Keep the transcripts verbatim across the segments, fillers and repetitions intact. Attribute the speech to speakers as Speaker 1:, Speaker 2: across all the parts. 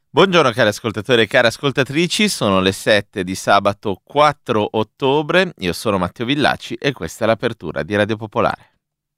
Speaker 1: Buongiorno cari ascoltatori e cari ascoltatrici, sono le sette di sabato quattro ottobre, io sono Matteo Villaci e questa è l'apertura di Radio Popolare.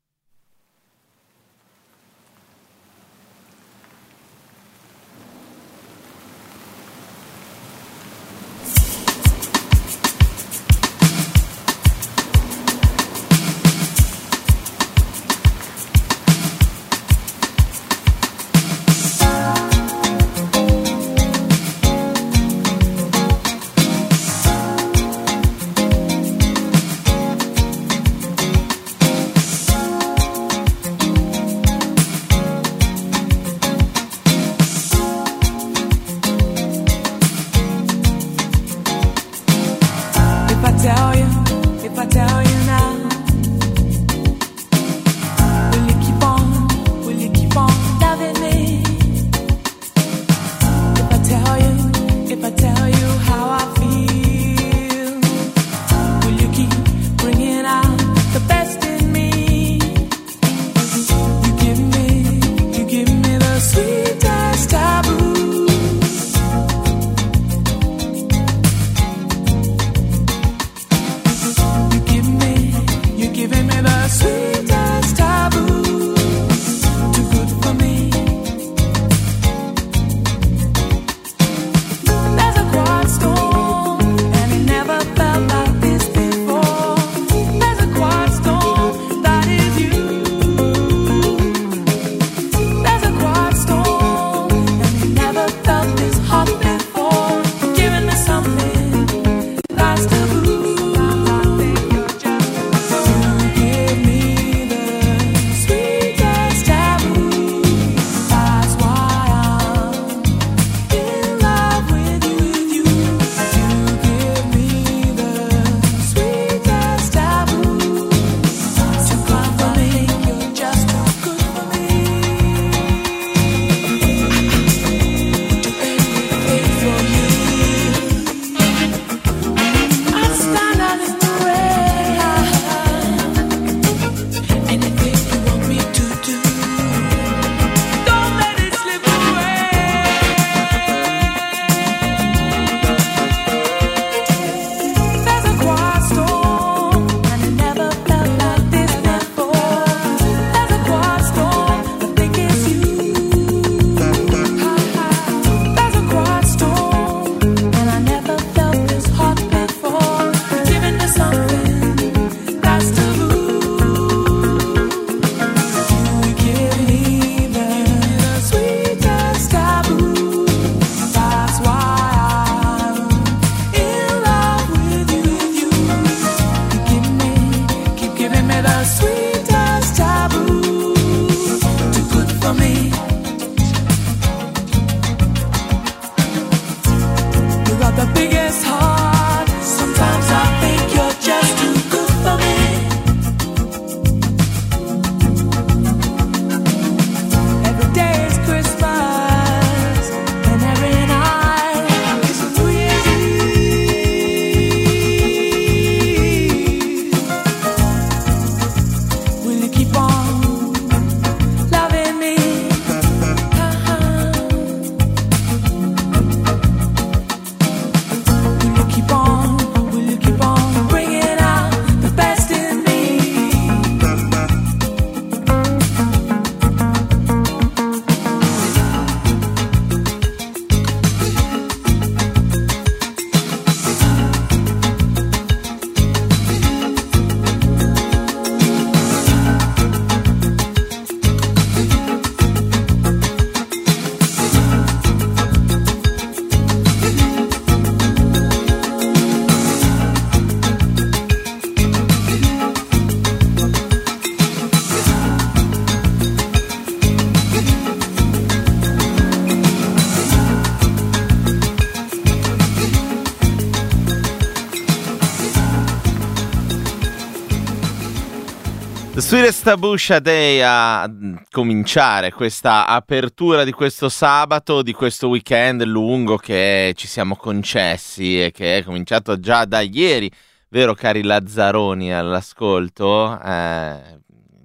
Speaker 1: Sweetest Taboo Sade a cominciare questa apertura di questo sabato, di questo weekend lungo che ci siamo concessi e che è cominciato già da ieri, vero cari Lazzaroni all'ascolto? Eh,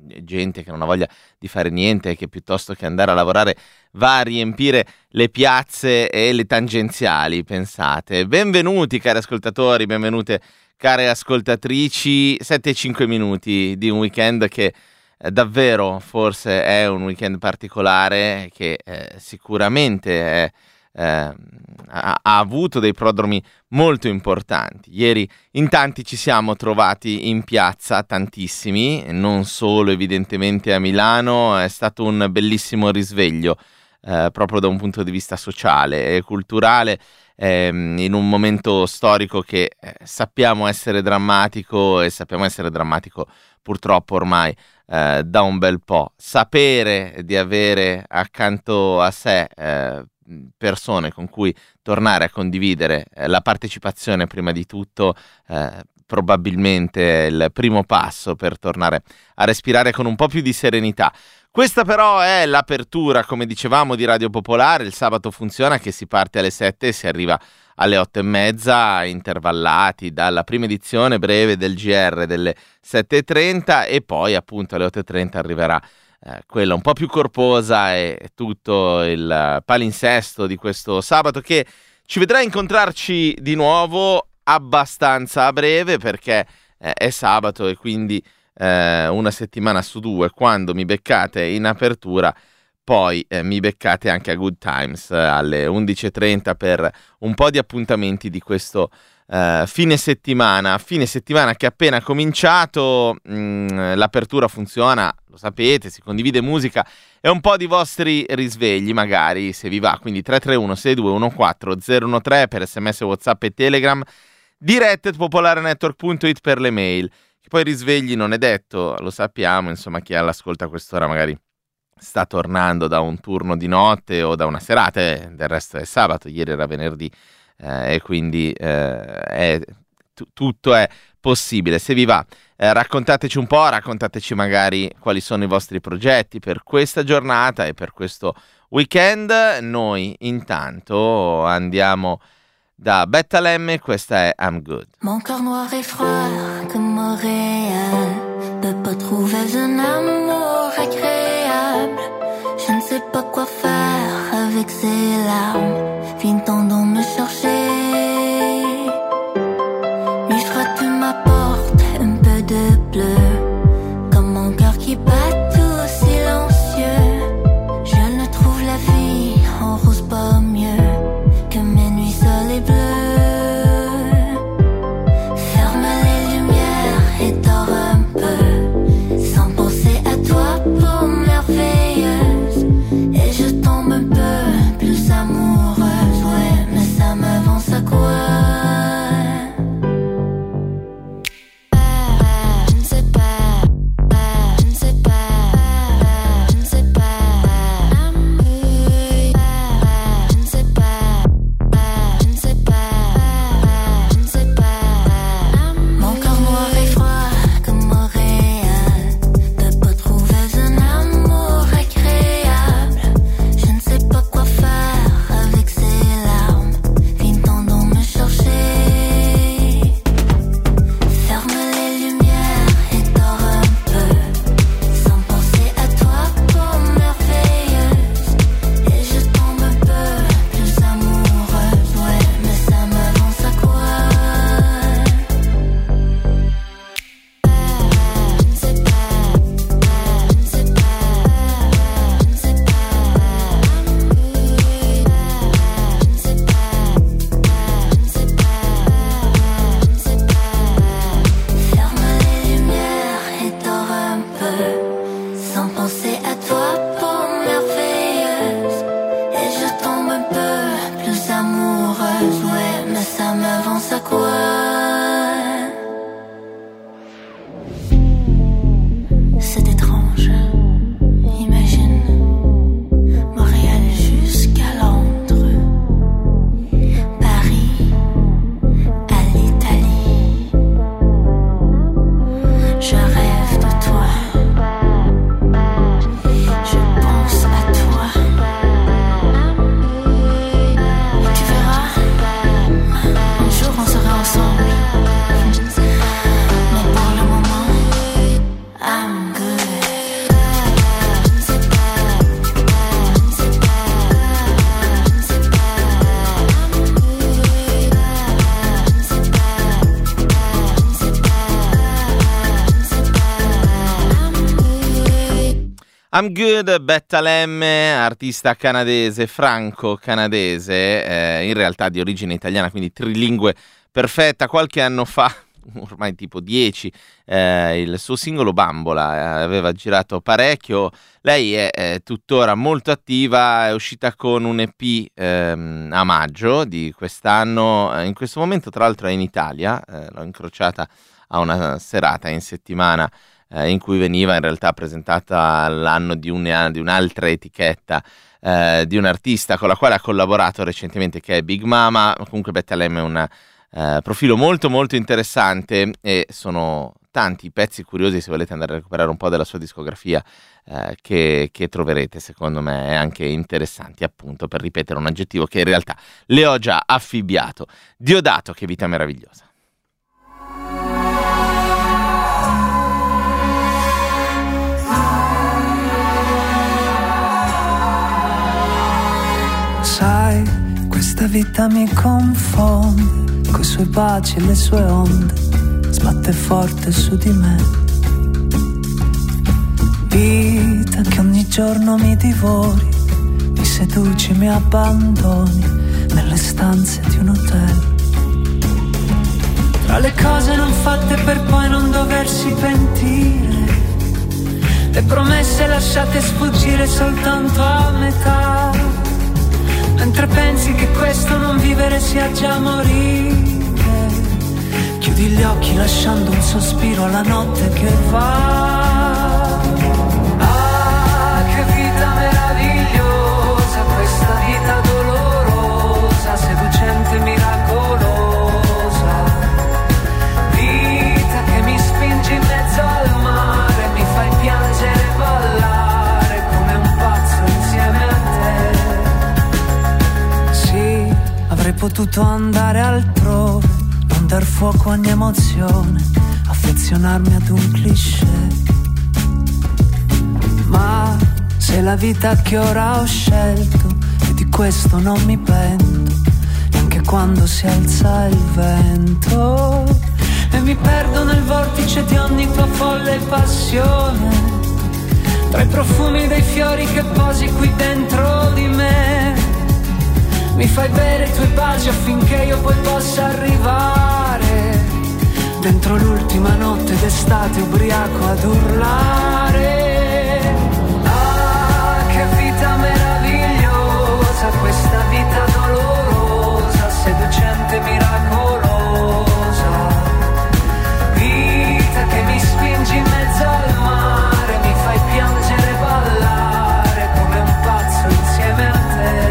Speaker 1: gente che non ha voglia di fare niente e che piuttosto che andare a lavorare va a riempire le piazze e le tangenziali, pensate. Benvenuti cari ascoltatori, benvenute care ascoltatrici, sette e cinque minuti di un weekend che eh, davvero forse è un weekend particolare, che eh, sicuramente è Eh, ha, ha avuto dei prodromi molto importanti. Ieri in tanti ci siamo trovati in piazza, tantissimi, non solo evidentemente a Milano. È stato un bellissimo risveglio eh, proprio da un punto di vista sociale e culturale, ehm, in un momento storico che eh, sappiamo essere drammatico e sappiamo essere drammatico purtroppo ormai eh, da un bel po'. Sapere di avere accanto a sé eh, persone con cui tornare a condividere eh, la partecipazione prima di tutto, eh, probabilmente è il primo passo per tornare a respirare con un po' più di serenità. Questa però è l'apertura, come dicevamo, di Radio Popolare. Il sabato funziona che si parte alle sette e si arriva alle otto e mezza, intervallati dalla prima edizione breve del G R delle sette e trenta, e poi appunto alle otto e trenta arriverà Eh, quella un po' più corposa e tutto il palinsesto di questo sabato, che ci vedrà incontrarci di nuovo abbastanza a breve, perché eh, è sabato e quindi eh, una settimana su due, quando mi beccate in apertura, poi eh, mi beccate anche a Good Times eh, alle undici e trenta per un po' di appuntamenti di questo Uh, fine settimana, fine settimana che è appena cominciato. mm, l'apertura funziona, lo sapete, si condivide musica e un po' di vostri risvegli magari, se vi va, quindi tre tre uno sei due uno quattro zero uno tre per sms, whatsapp e telegram, dirette at popolarenetwork punto it per le mail, che poi risvegli non è detto, lo sappiamo, insomma, chi all'ascolta a quest'ora magari sta tornando da un turno di notte o da una serata, eh, del resto è sabato, ieri era venerdì. Eh, e quindi eh, è, t- tutto è possibile. Se vi va, eh, raccontateci un po', raccontateci magari quali sono i vostri progetti per questa giornata e per questo weekend. Noi intanto andiamo da Bettalemme, questa è I'm Good.
Speaker 2: Mon cœur noir et froid comme Montréal peut pas trouver un amour agréable. Je ne sais pas quoi faire avec ces larmes. Viens-t'en donc me chercher. Lui frappe ma porte, un peu de bleu, comme mon cœur qui bat tout silencieux. Je ne trouve la vie en rose pas mieux que mes nuits seules et bleues. Ferme les lumières et dors un peu, sans penser à toi, peau merveilleuse. Et je tombe un peu plus amoureuse, ouais, mais ça me vend.
Speaker 1: I'm Good, Bettalemme, artista canadese, franco-canadese, eh, in realtà di origine italiana, quindi trilingue perfetta. Qualche anno fa, ormai tipo dieci, eh, il suo singolo Bambola eh, aveva girato parecchio. Lei è, è tuttora molto attiva, è uscita con un E P ehm, a maggio di quest'anno. In questo momento tra l'altro è in Italia, eh, l'ho incrociata a una serata in settimana eh, in cui veniva in realtà presentata l'anno di, un, di un'altra etichetta eh, di un artista con la quale ha collaborato recentemente, che è Big Mama. Comunque Bettalemme è un Uh, profilo molto molto interessante e sono tanti i pezzi curiosi, se volete andare a recuperare un po' della sua discografia, uh, che, che troverete secondo me anche interessanti, appunto, per ripetere un aggettivo che in realtà le ho già affibbiato. Diodato, che vita meravigliosa.
Speaker 3: Sai, questa vita mi confonde, coi suoi baci e le sue onde, sbatte forte su di me. Vita che ogni giorno mi divori, mi seduci, mi abbandoni nelle stanze di un hotel. Tra le cose non fatte per poi non doversi pentire, le promesse lasciate sfuggire soltanto a metà, mentre pensi che questo non vivere sia già morire. Chiudi gli occhi lasciando un sospiro alla notte che va. Ah, che vita meravigliosa, questa vita dolorosa, seducente, miracolosa. Vita che mi spingi in mezzo al mare, mi fai piangere e ballare come un pazzo insieme a te. Sì, avrei potuto andare altrove, non dar fuoco a ogni emozione, affezionarmi ad un cliché. Ma se la vita che ora ho scelto, e di questo non mi pento, neanche quando si alza il vento, e mi perdo nel vortice di ogni tua folle passione, tra i profumi dei fiori che posi qui dentro di me. Mi fai bere i tuoi baci affinché io poi possa arrivare dentro l'ultima notte d'estate ubriaco ad urlare. Ah, che vita meravigliosa, questa vita dolorosa, seducente, miracolosa. Vita che mi spingi in mezzo al mare, mi fai piangere e ballare come un pazzo insieme a te.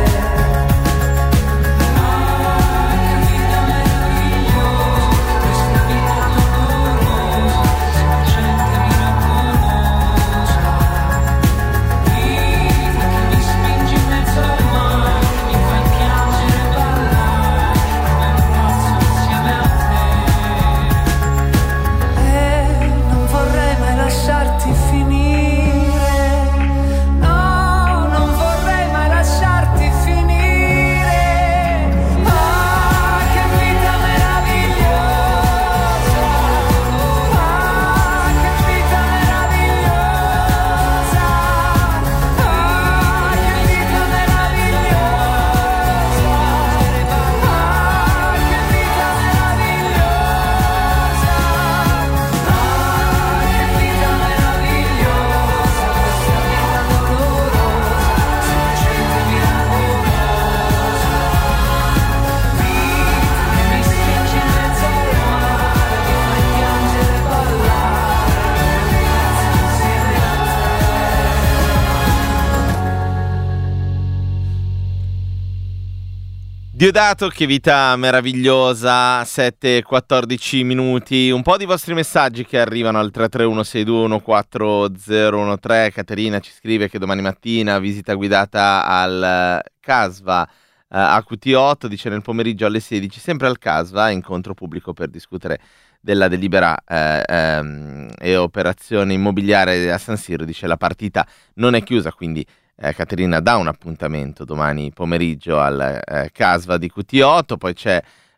Speaker 1: Diodato, che vita meravigliosa, sette e quattordici minuti, un po' di vostri messaggi che arrivano al tre tre uno sei due uno quattro zero uno tre. Caterina ci scrive che domani mattina visita guidata al Casva uh, a Q T otto, dice nel pomeriggio alle sedici, sempre al Casva, incontro pubblico per discutere della delibera eh, ehm, e operazione immobiliare a San Siro. Dice la partita non è chiusa, quindi Eh, Caterina dà un appuntamento domani pomeriggio al eh, Casva di Q T otto. Poi c'è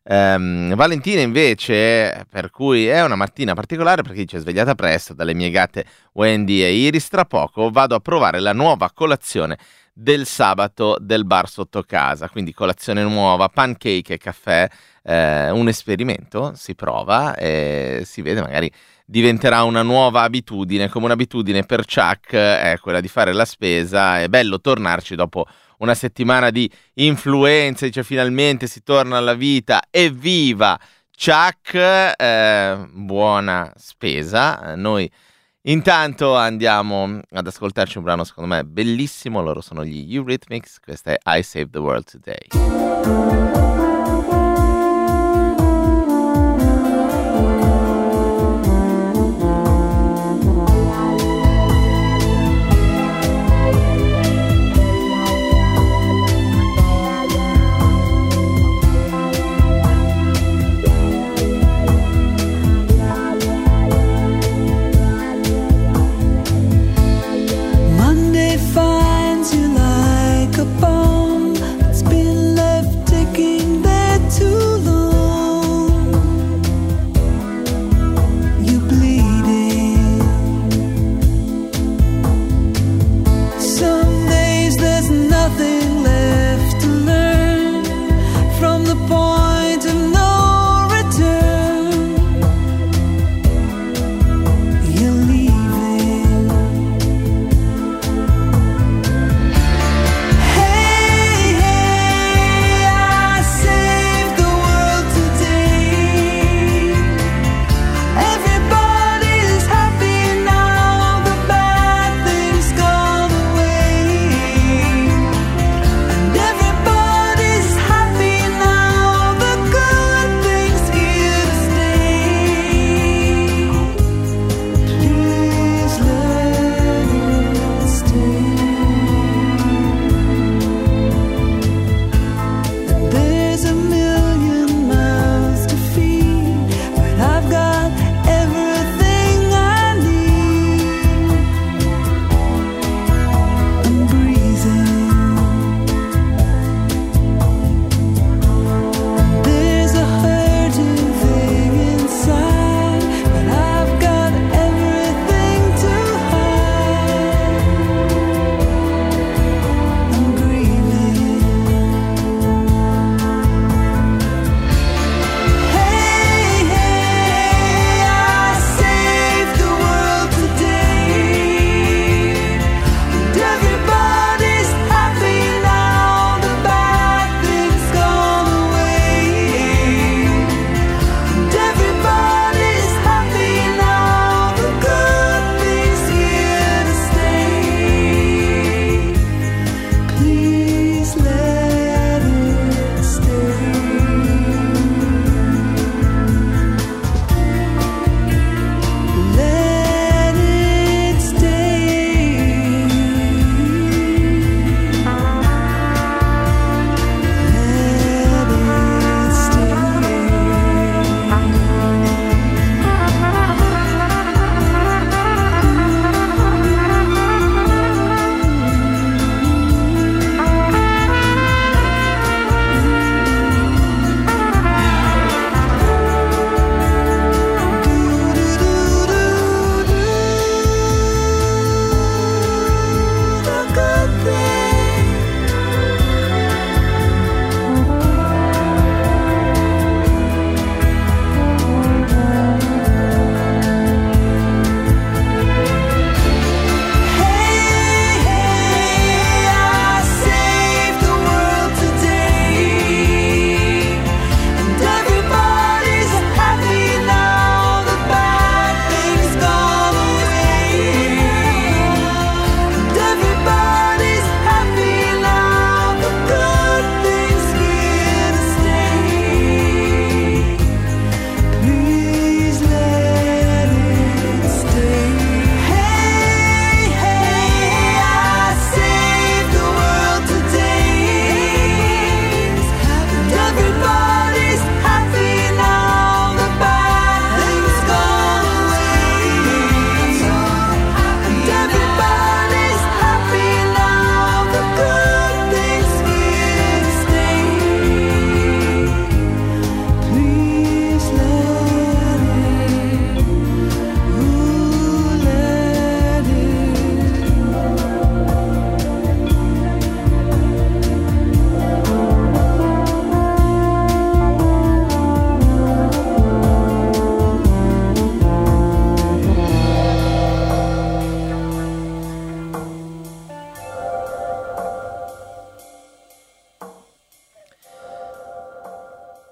Speaker 1: Um, Valentina invece, per cui è una mattina particolare perché dice: svegliata presto dalle mie gatte Wendy e Iris, tra poco vado a provare la nuova colazione del sabato del bar sotto casa, quindi colazione nuova, pancake e caffè, eh, un esperimento, si prova e si vede, magari diventerà una nuova abitudine, come un'abitudine per Chuck è quella di fare la spesa. È bello tornarci dopo una settimana di influenze, dice finalmente si torna alla vita, evviva Chuck, eh, buona spesa. Noi intanto andiamo ad ascoltarci un brano secondo me bellissimo, loro sono gli Eurythmics, questa è I Saved the World Today.
Speaker 3: Finds you like a bomb that's been left ticking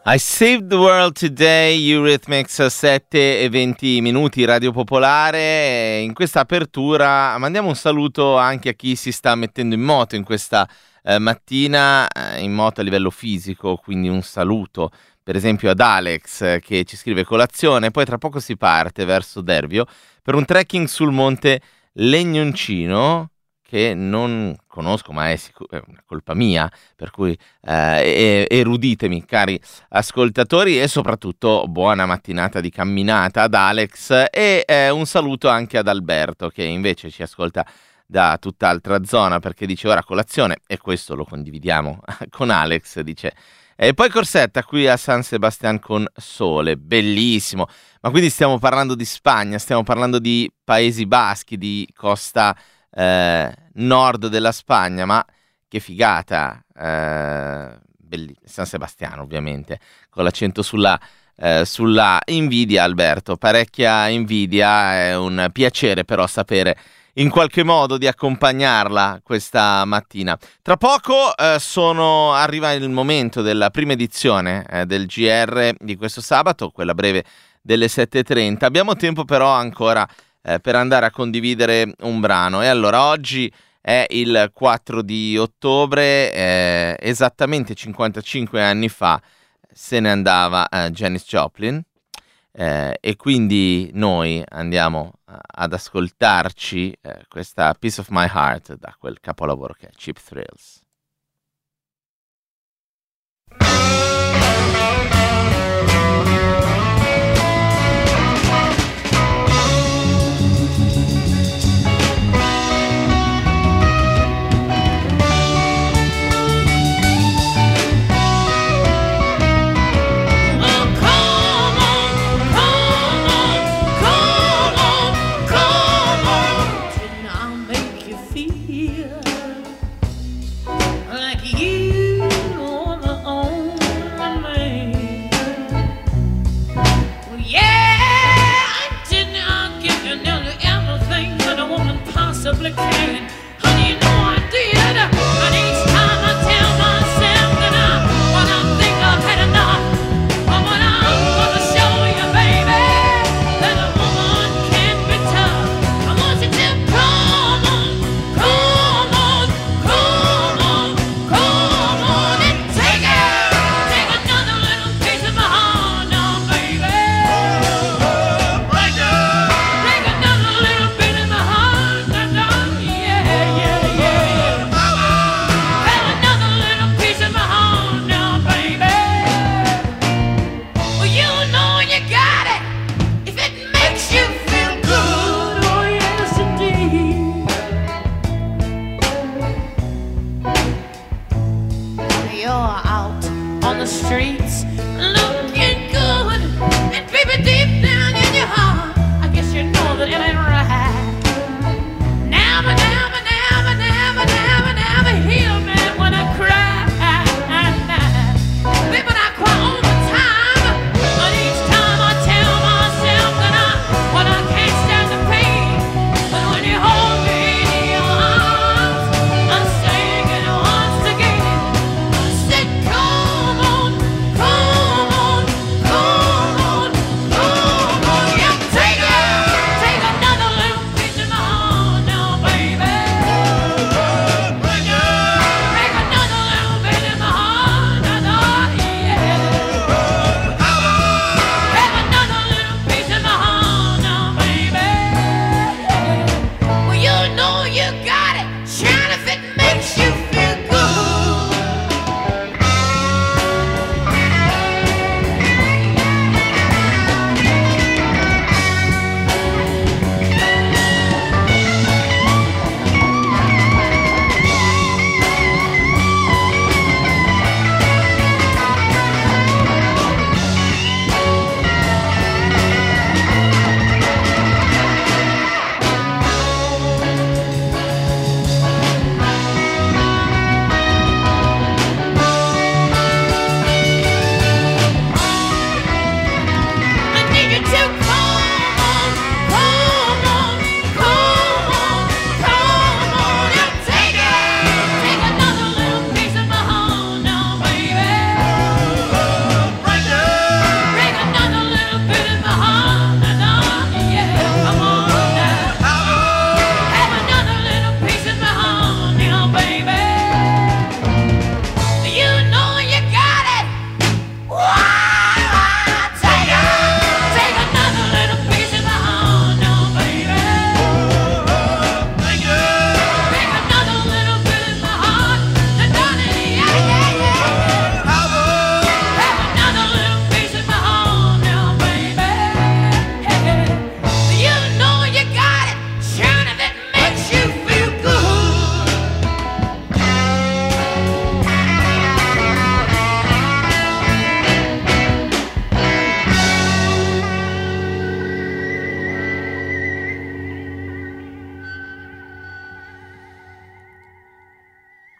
Speaker 1: I Saved the World Today, Eurythmics, sette e venti minuti, Radio Popolare. In questa apertura mandiamo un saluto anche a chi si sta mettendo in moto in questa eh, mattina, eh, in moto a livello fisico, quindi un saluto per esempio ad Alex eh, che ci scrive colazione, poi tra poco si parte verso Dervio per un trekking sul monte Legnoncino, che non conosco, ma è, sicur- è una colpa mia, per cui eh, eruditemi, cari ascoltatori, e soprattutto buona mattinata di camminata ad Alex, e eh, un saluto anche ad Alberto, che invece ci ascolta da tutt'altra zona, perché dice ora colazione, e questo lo condividiamo con Alex, dice. E poi Corsetta qui a San Sebastian con sole, bellissimo. Ma quindi stiamo parlando di Spagna, stiamo parlando di Paesi Baschi, di costa Eh, nord della Spagna, ma che figata, eh, belli- San Sebastiano ovviamente, con l'accento sulla, eh, sulla invidia. Alberto, parecchia invidia, è un piacere però sapere in qualche modo di accompagnarla questa mattina. Tra poco eh, sono, arriva il momento della prima edizione eh, del G R di questo sabato, quella breve delle sette e trenta. Abbiamo tempo però ancora Eh, per andare a condividere un brano, e allora oggi è il quattro di ottobre, eh, esattamente cinquantacinque anni fa se ne andava eh, Janis Joplin, eh, e quindi noi andiamo uh, ad ascoltarci eh, questa Piece of My Heart da quel capolavoro che è Cheap Thrills.
Speaker 4: Come on,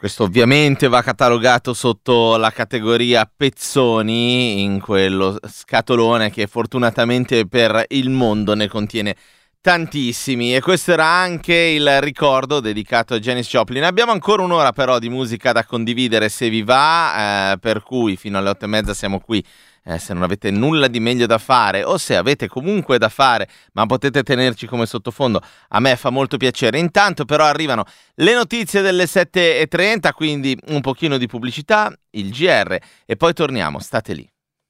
Speaker 1: Questo ovviamente va catalogato sotto la categoria pezzoni, in quello scatolone che fortunatamente per il mondo ne contiene tantissimi. E questo era anche il ricordo dedicato a Janis Joplin. Abbiamo ancora un'ora però di musica da condividere, se vi va, eh, per cui fino alle otto e mezza siamo qui. Eh, se non avete nulla di meglio da fare, o se avete comunque da fare ma potete tenerci come sottofondo, a me fa molto piacere. Intanto però arrivano le notizie delle sette e trenta, quindi un pochino di pubblicità, il G R e poi torniamo, state lì.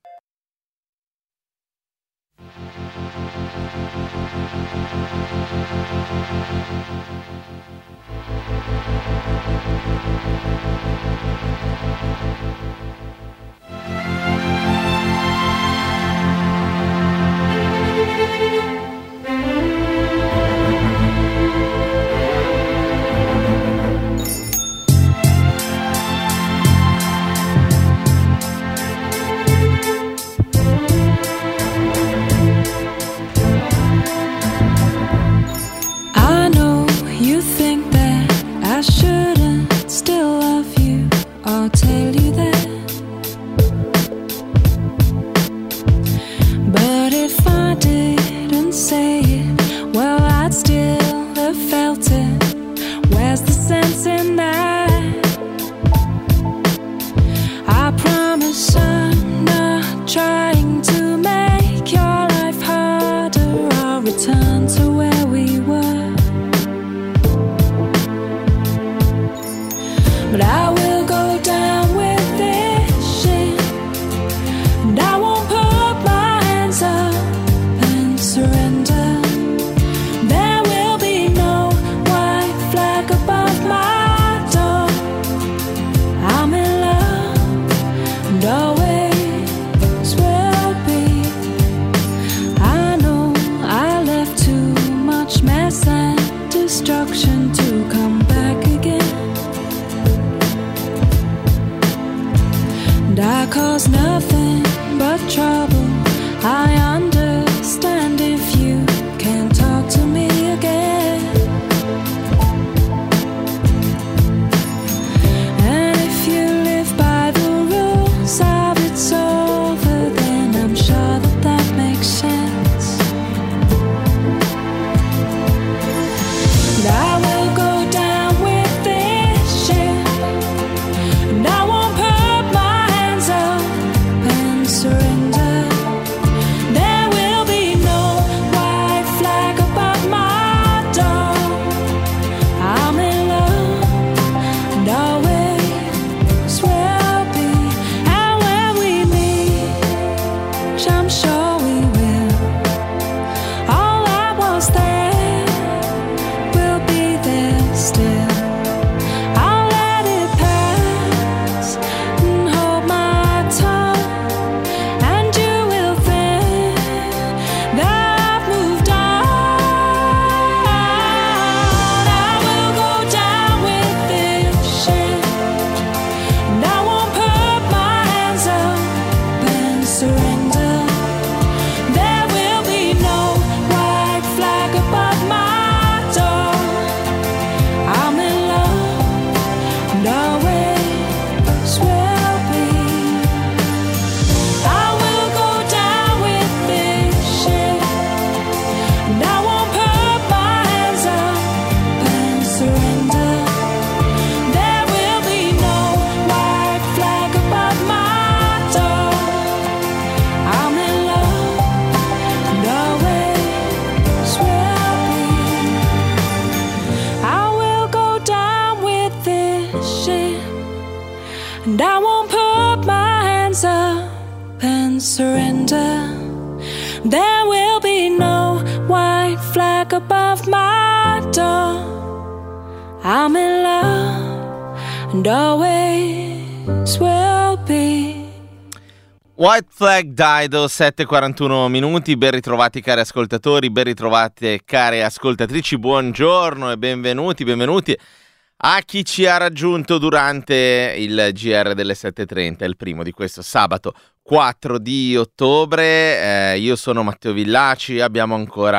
Speaker 1: White Flag Dido, sette e quarantuno minuti, ben ritrovati cari ascoltatori, ben ritrovate care ascoltatrici, buongiorno e benvenuti, benvenuti a chi ci ha raggiunto durante il G R delle sette e trenta, il primo di questo sabato quattro di ottobre. Eh, io sono Matteo Villaci, abbiamo ancora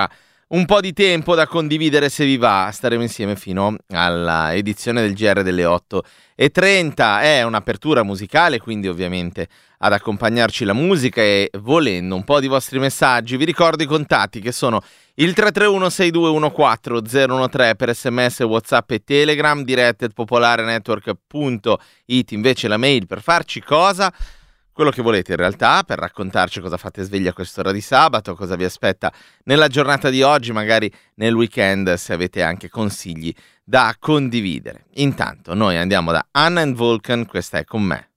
Speaker 1: un po' di tempo da condividere se vi va. Staremo insieme fino alla edizione del G R delle otto e trenta. È un'apertura musicale, quindi ovviamente ad accompagnarci la musica e volendo un po' di vostri messaggi. Vi ricordo i contatti che sono il tre tre uno sei due uno quattro zero uno tre per sms, whatsapp e telegram, dirette at popolarenetwork punto it invece la mail per farci cosa? Quello che volete in realtà, per raccontarci cosa fate sveglia a quest'ora di sabato, cosa vi aspetta nella giornata di oggi, magari nel weekend, se avete anche consigli da condividere. Intanto noi andiamo da Anna and Vulcan, questa è Con me.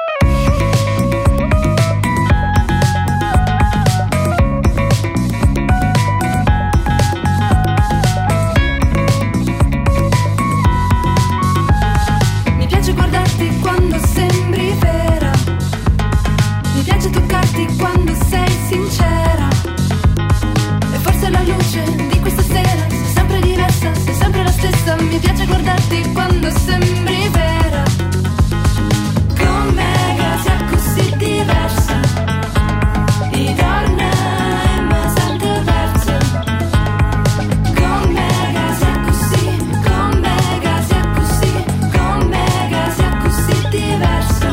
Speaker 4: Mi piace guardarti quando sembri vera, mi piace toccarti quando sei sincera, e forse la luce di questa sera sei sempre diversa, sei sempre la stessa. Mi piace guardarti quando sembri vera, con me che sei così diversa, di donna e mi sento persa, con me che sei così, con me che sei così, con me che sei così diversa.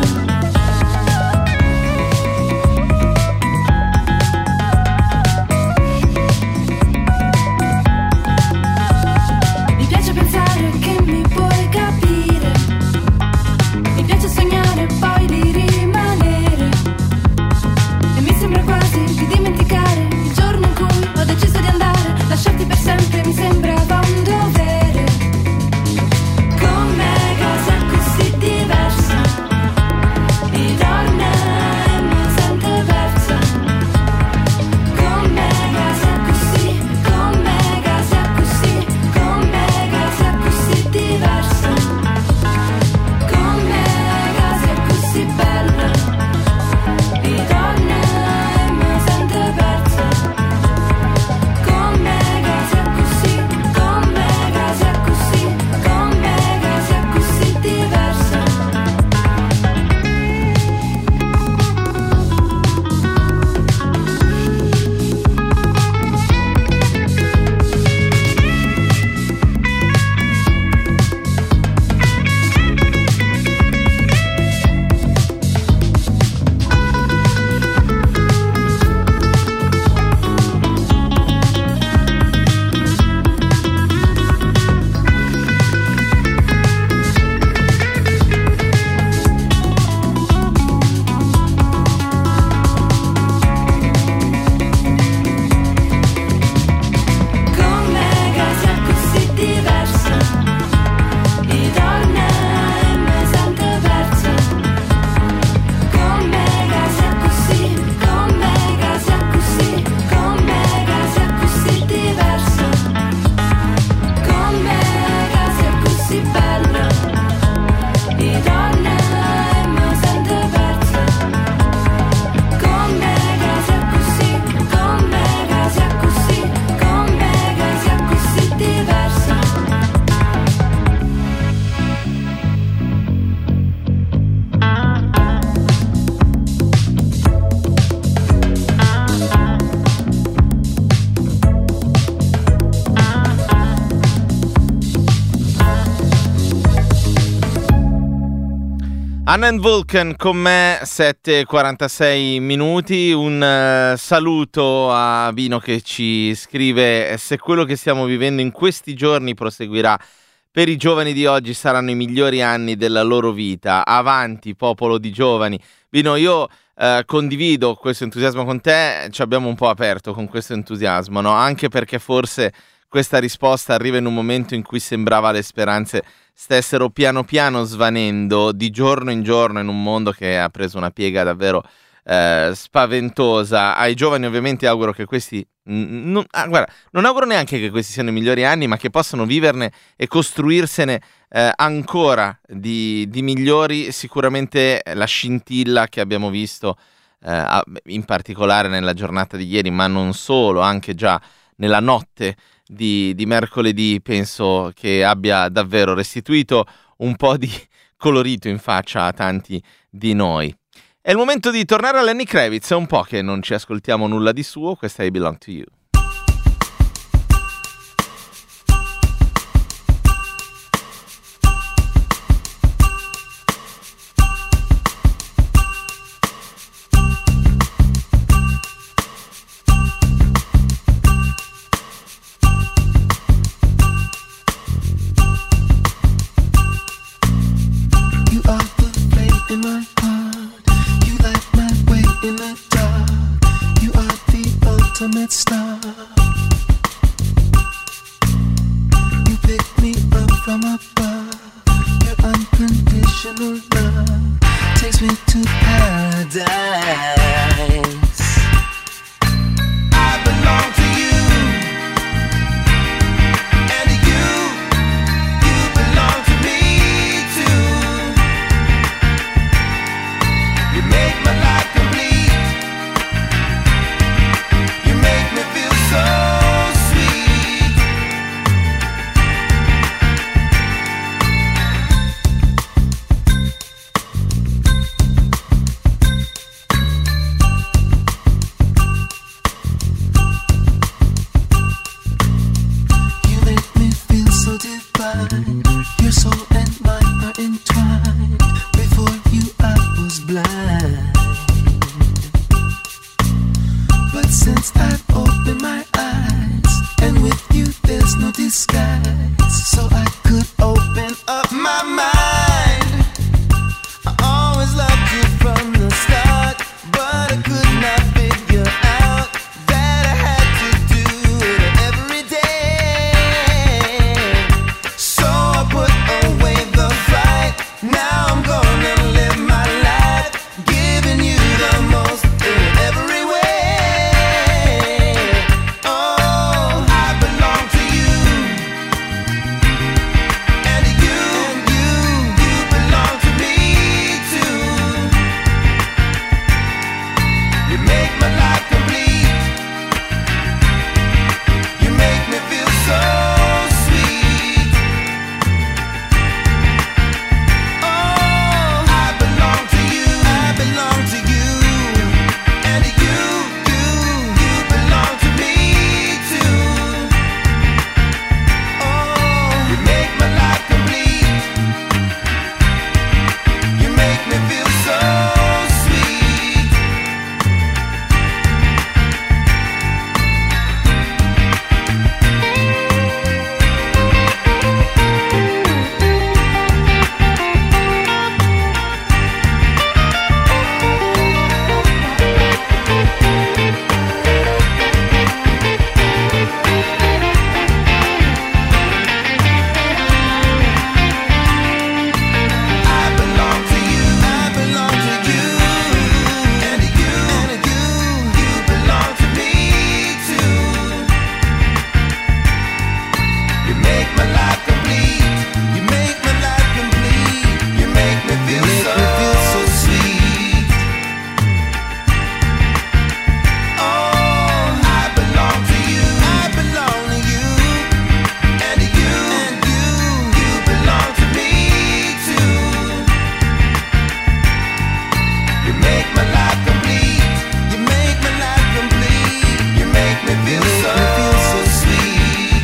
Speaker 4: Mi piace pensare che mi puoi capire, mi piace sognare poi di rimanere, e mi sembra quasi di dimenticare il giorno in cui ho deciso di andare, lasciarti per sempre mi sembrava un dovere, con me che sei così diversa, di donna e mi sento persa, con me che sei così, con me che sei così, con me che sei così diversa, con me che sei così bella, di donna e mi sento persa, con me che sei così, con me che sei così, con me che sei così diversa. Con me che sei così diversa, di donna e mi sento persa, con me che sei così, con me che sei così, con me che sei così diversa, con me che sei così bella, di donna e mi sento persa, con me che sei così, con me che sei così, con me che sei così diversa.
Speaker 1: Anna and Vulcan con me, sette e quarantasei minuti. Un eh, saluto a Vino che ci scrive: se quello che stiamo vivendo in questi giorni proseguirà, per i giovani di oggi saranno i migliori anni della loro vita. Avanti, popolo di giovani. Vino, io eh, condivido questo entusiasmo con te, ci abbiamo un po' aperto con questo entusiasmo, no? Anche perché forse questa risposta arriva in un momento in cui sembrava le speranze stessero piano piano svanendo di giorno in giorno in un mondo che ha preso una piega davvero eh, spaventosa. Ai giovani ovviamente auguro che questi n- non, ah, guarda, non auguro neanche che questi siano i migliori anni, ma che possano viverne e costruirsene eh, ancora di, di migliori. Sicuramente la scintilla che abbiamo visto eh, in particolare nella giornata di ieri, ma non solo, anche già nella notte Di, di mercoledì, penso che abbia davvero restituito un po' di colorito in faccia a tanti di noi. È il momento di tornare a Lenny Kravitz, è un po' che non ci ascoltiamo nulla di suo, questa è I Belong to You.
Speaker 3: can't stop. You pick me up from above. Your unconditional love takes me to paradise. I belong to you, and you, you belong to me too. You make my life complete. You make me feel so sweet. You make me feel so divine. Your soul and mine are entwined. Before you I was blind, but since I've opened my eyes, and with you there's no disguise, so I could open up my mind. I always loved you from the start, but I could not figure out that I had to do it every day. So I put away the fight. Now I'm gonna live my life, giving you the most in every way. Oh, I belong to you, and you, and you, you belong to me too. You make my life complete. You make me feel so sweet. Oh, I belong to you, I belong to you, and you, you, you belong to me too. Oh, you make my life complete. You make me feel so sweet. I belong to you, I belong to you, and you, and you, you belong to me too. You make my life complete. You make my life complete. You make me feel so sweet. Oh, I belong to you, I belong to you, and you, and you, you belong to me too. You make my life complete. You make my life complete. You make me feel so, feel so sweet.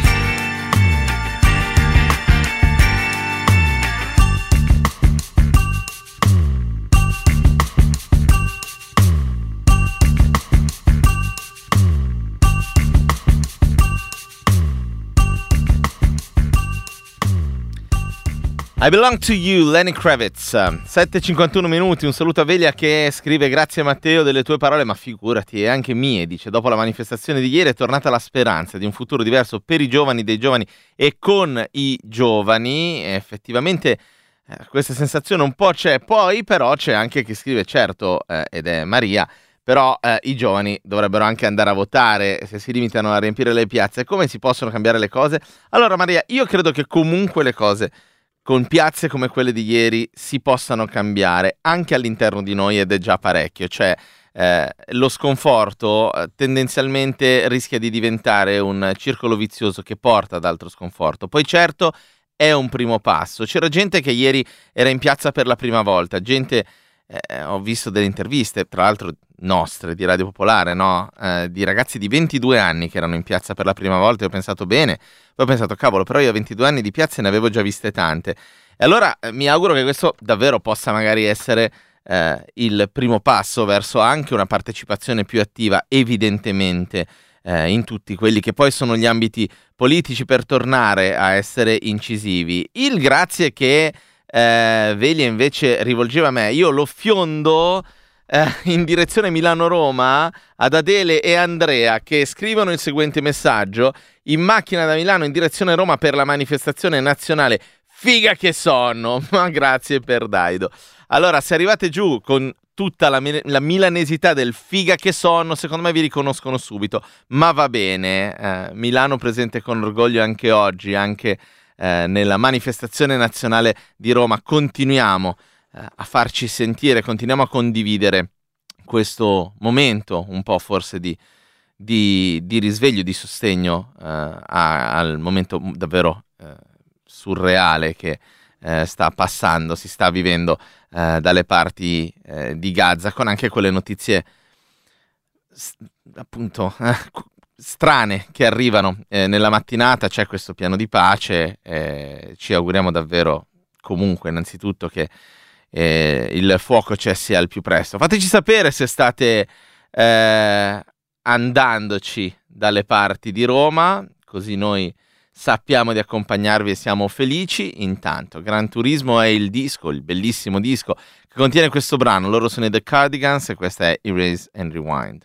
Speaker 1: I belong to you, Lenny Kravitz. sette e cinquantuno minuti, un saluto a Velia che scrive: grazie Matteo delle tue parole, ma figurati, e anche mie, dice, dopo la manifestazione di ieri è tornata la speranza di un futuro diverso per i giovani, dei giovani e con i giovani. E effettivamente eh, questa sensazione un po' c'è, poi però c'è anche chi scrive, certo, eh, ed è Maria, però eh, i giovani dovrebbero anche andare a votare. Se si limitano a riempire le piazze, come si possono cambiare le cose? Allora Maria, io credo che comunque le cose con piazze come quelle di ieri si possano cambiare anche all'interno di noi, ed è già parecchio. Cioè eh, lo sconforto eh, tendenzialmente rischia di diventare un circolo vizioso che porta ad altro sconforto. Poi certo è un primo passo. C'era gente che ieri era in piazza per la prima volta, gente, eh, ho visto delle interviste, tra l'altro nostre, di Radio Popolare, no? Eh, di ragazzi di ventidue anni che erano in piazza per la prima volta, e ho pensato bene, poi ho pensato cavolo, però io a ventidue anni di piazze ne avevo già viste tante, e allora eh, mi auguro che questo davvero possa magari essere eh, il primo passo verso anche una partecipazione più attiva, evidentemente eh, in tutti quelli che poi sono gli ambiti politici, per tornare a essere incisivi. Il grazie che eh, Velia invece rivolgeva a me, io lo fiondo eh, in direzione Milano-Roma ad Adele e Andrea, che scrivono il seguente messaggio: in macchina da Milano in direzione Roma per la manifestazione nazionale. Figa che sonno, ma grazie per Daido. Allora, se arrivate giù con tutta la, la milanesità del figa che sonno, secondo me vi riconoscono subito, ma va bene. eh, Milano presente con orgoglio anche oggi, anche eh, nella manifestazione nazionale di Roma. Continuiamo eh, a farci sentire, continuiamo a condividere questo momento un po' forse di, di, di risveglio, di sostegno eh, a, al momento davvero eh, surreale che eh, sta passando, si sta vivendo eh, dalle parti eh, di Gaza, con anche quelle notizie s- appunto eh, strane che arrivano eh, nella mattinata. C'è questo piano di pace, eh, ci auguriamo davvero comunque innanzitutto che eh, il fuoco cessi al più presto. Fateci sapere se state eh, andandoci dalle parti di Roma, così noi sappiamo di accompagnarvi e siamo felici. Intanto, Gran Turismo è il disco, il bellissimo disco che contiene questo brano. Loro sono i The Cardigans e questa è Erase and Rewind.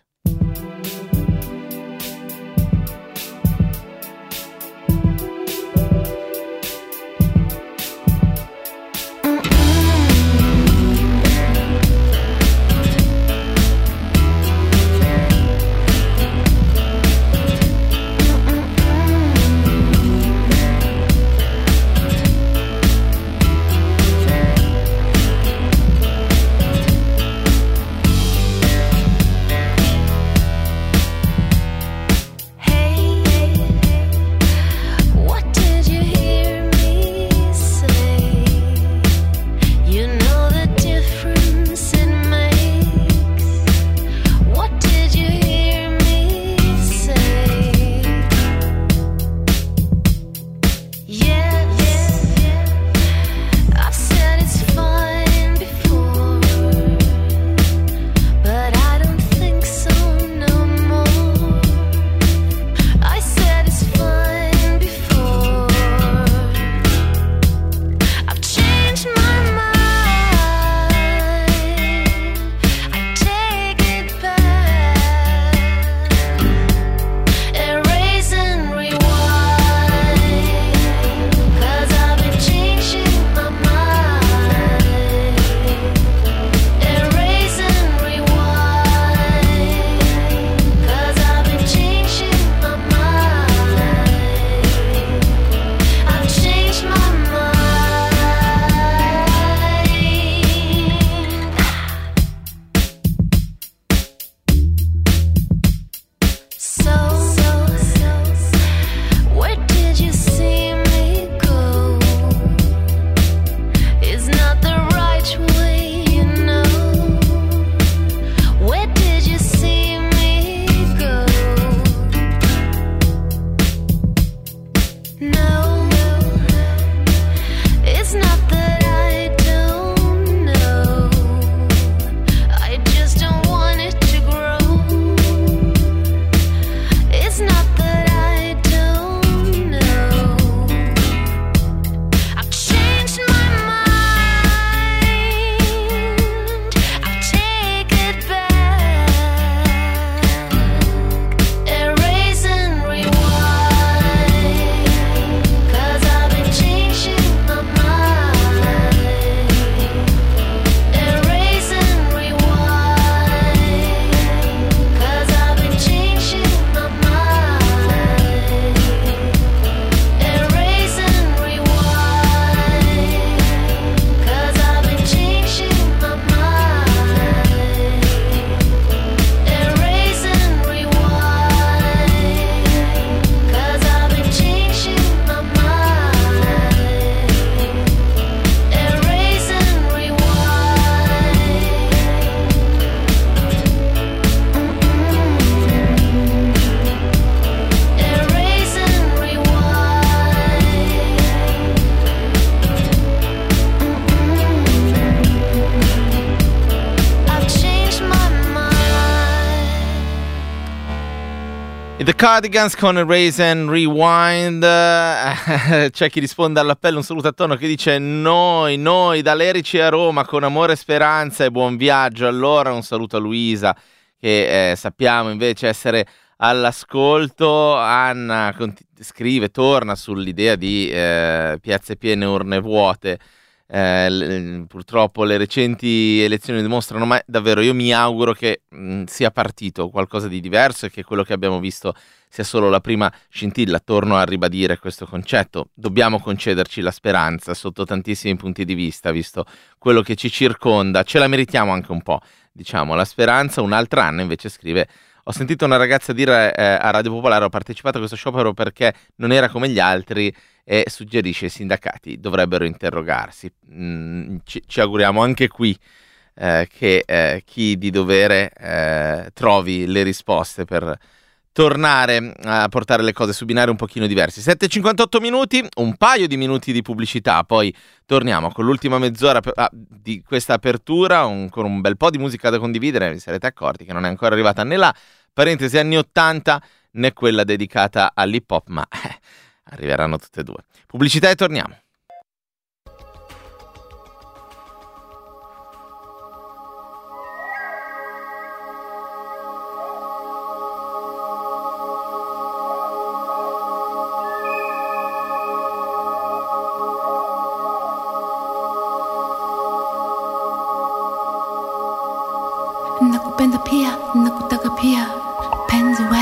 Speaker 1: The Cardigans con Erase and Rewind. C'è chi risponde all'appello, un saluto a tono, che dice noi, noi da Lerici a Roma con amore, speranza e buon viaggio. Allora un saluto a Luisa che eh, sappiamo invece essere all'ascolto. Anna cont- scrive, torna sull'idea di eh, piazze piene, urne vuote. Eh, l- purtroppo le recenti elezioni dimostrano, ma davvero io mi auguro che mh, sia partito qualcosa di diverso e che quello che abbiamo visto sia solo la prima scintilla. Torno a ribadire questo concetto: dobbiamo concederci la speranza sotto tantissimi punti di vista, visto quello che ci circonda, ce la meritiamo anche un po', diciamo, la speranza. Un'altra Anna invece scrive: ho sentito una ragazza dire eh, a Radio Popolare, ho partecipato a questo sciopero perché non era come gli altri, e suggerisce i sindacati dovrebbero interrogarsi. Mm, ci, ci auguriamo anche qui eh, che eh, chi di dovere eh, trovi le risposte per tornare a portare le cose su binari un pochino diversi. sette e cinquantotto minuti, un paio di minuti di pubblicità, poi torniamo con l'ultima mezz'ora ah, di questa apertura, un, con un bel po' di musica da condividere. Vi sarete accorti che non è ancora arrivata né la parentesi anni ottanta né quella dedicata all'hip hop, ma eh, arriveranno tutte e due. Pubblicità e torniamo.
Speaker 4: Nakupenda pia, nakutaka pia, penzi we.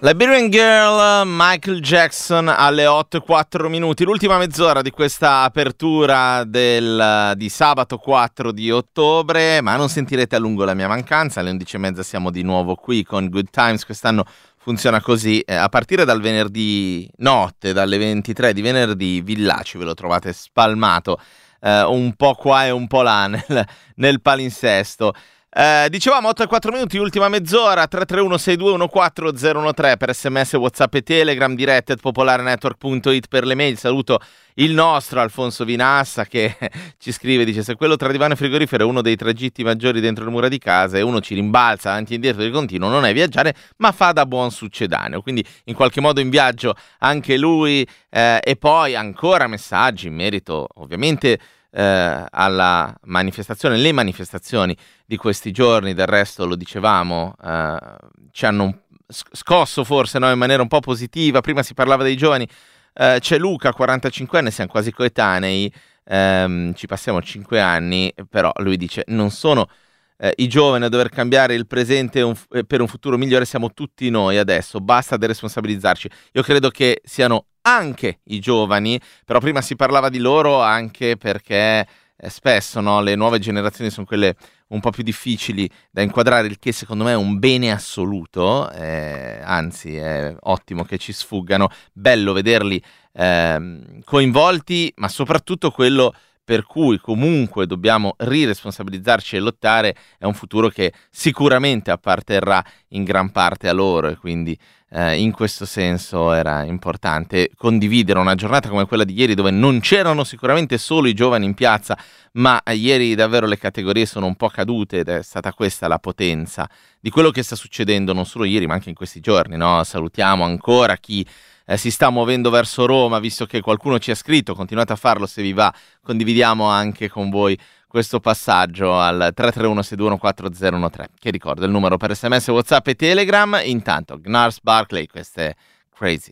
Speaker 1: Liberian Girl, Michael Jackson alle otto e quattro minuti, l'ultima mezz'ora di questa apertura del, di sabato quattro di ottobre, ma non sentirete a lungo la mia mancanza, alle undici e mezza siamo di nuovo qui con Good Times, quest'anno funziona così, eh, a partire dal venerdì notte, dalle ventitré di venerdì, Villaci ve lo trovate spalmato eh, un po' qua e un po' là nel, nel palinsesto. Eh, dicevamo otto e quattro minuti, ultima mezz'ora, tre tre uno sei due uno quattro zero uno tre per sms, whatsapp e telegram, dirette at popolarenetwork punto it per le mail. Saluto il nostro Alfonso Vinassa che ci scrive, dice: se quello tra divano e frigorifero è uno dei tragitti maggiori dentro le mura di casa e uno ci rimbalza avanti e indietro di continuo, non è viaggiare ma fa da buon succedaneo, quindi in qualche modo in viaggio anche lui. Eh, e poi ancora messaggi in merito ovviamente Eh, alla manifestazione, le manifestazioni di questi giorni, del resto lo dicevamo, eh, ci hanno scosso forse, no, in maniera un po' positiva. Prima si parlava dei giovani, eh, c'è Luca, quarantacinque anni, siamo quasi coetanei, ehm, ci passiamo cinque anni, però lui dice non sono eh, i giovani a dover cambiare il presente un, eh, per un futuro migliore, siamo tutti noi adesso, basta deresponsabilizzarci. Io credo che siano anche i giovani, però prima si parlava di loro anche perché eh, spesso, no, le nuove generazioni sono quelle un po' più difficili da inquadrare, il che secondo me è un bene assoluto, eh, anzi è ottimo che ci sfuggano, bello vederli eh, coinvolti, ma soprattutto quello per cui comunque dobbiamo riresponsabilizzarci e lottare è un futuro che sicuramente apparterrà in gran parte a loro, e quindi eh, in questo senso era importante condividere una giornata come quella di ieri, dove non c'erano sicuramente solo i giovani in piazza, ma ieri davvero le categorie sono un po' cadute ed è stata questa la potenza di quello che sta succedendo non solo ieri ma anche in questi giorni, no? Salutiamo ancora chi Eh, si sta muovendo verso Roma, visto che qualcuno ci ha scritto, continuate a farlo se vi va, condividiamo anche con voi questo passaggio al tre tre uno sei due uno quattro zero uno tre, che ricordo è il numero per sms, whatsapp e telegram. Intanto Gnarls Barkley, questo è Crazy.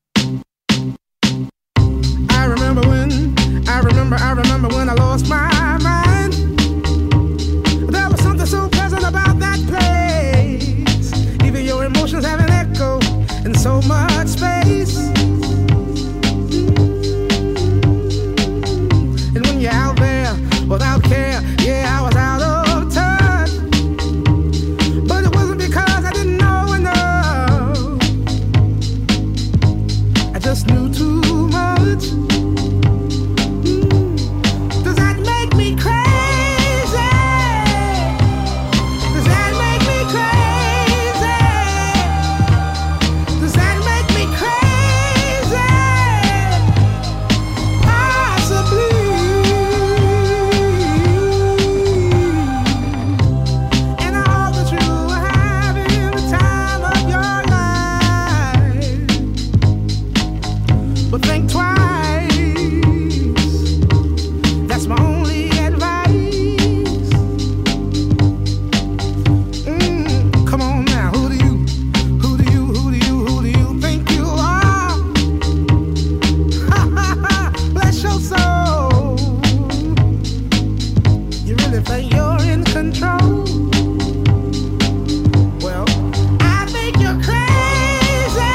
Speaker 5: I remember when, I remember, I remember when I lost my mind. There was something so pleasant about that place. Even your emotions have an echo in so much space. And when you're out there without care, yeah, I was out of touch. But it wasn't because I didn't know enough. I just knew too much. Does that make me crazy? Does that make me crazy? Does that make me crazy? Possibly. And I hope that you are having the time of your life. But think twice. That's my only advice. Mm, come on now, who do you, who do you, who do you, who do you think you are? Ha ha ha, bless your soul. You really think you're in control? Well, I think you're crazy.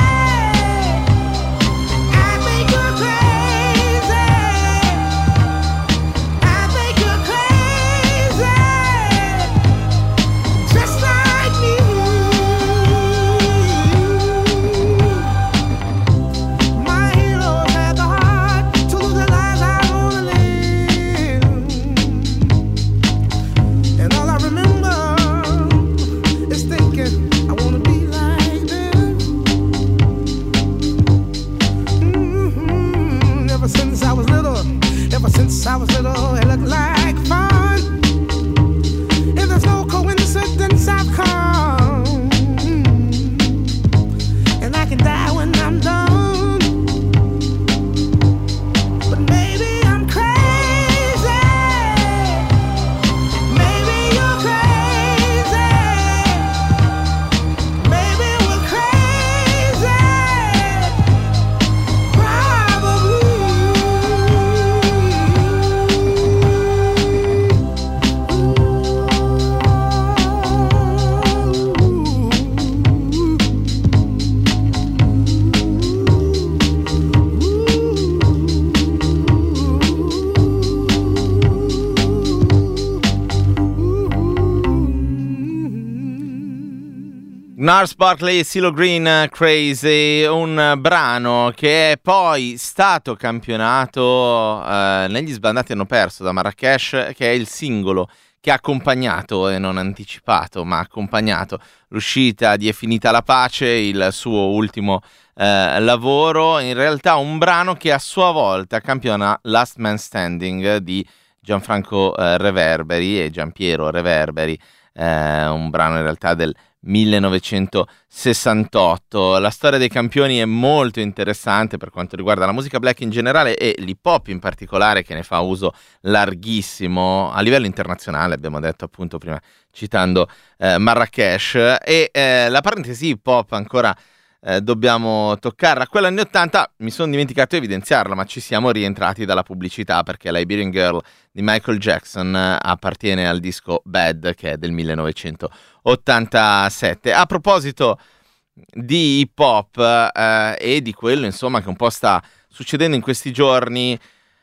Speaker 5: I think you're crazy. I think you're crazy. Just like me. My heroes had the heart to lose the lives I wanna live. And all I remember is thinking I wanna be like them. Mhm. Ever since I was little, ever since I was little, it looked like fun. If there's no coincidence, I've come. And I can die when I'm done. But maybe I'm crazy. Maybe you're crazy. Maybe we're crazy. Probably.
Speaker 1: Gnarls Barkley, CeeLo Green, Crazy, un brano che è poi stato campionato, eh, negli sbandati hanno perso da Marrakesh, che è il singolo che ha accompagnato, e non anticipato, ma accompagnato l'uscita di È finita la pace, il suo ultimo eh, lavoro, in realtà un brano che a sua volta campiona Last Man Standing di Gianfranco eh, Reverberi e Giampiero Reverberi, eh, un brano in realtà del millenovecentosessantotto. La storia dei campioni è molto interessante per quanto riguarda la musica black in generale e l'hip hop in particolare, che ne fa uso larghissimo a livello internazionale, abbiamo detto appunto prima citando eh, Marrakesh. E eh, la parentesi hip hop ancora eh, dobbiamo toccarla, quella anni ottanta, mi sono dimenticato di evidenziarla, ma ci siamo rientrati dalla pubblicità, perché Liberian Girl di Michael Jackson appartiene al disco Bad, che è del millenovecentottantasette. A proposito di hip hop eh, e di quello insomma che un po' sta succedendo in questi giorni,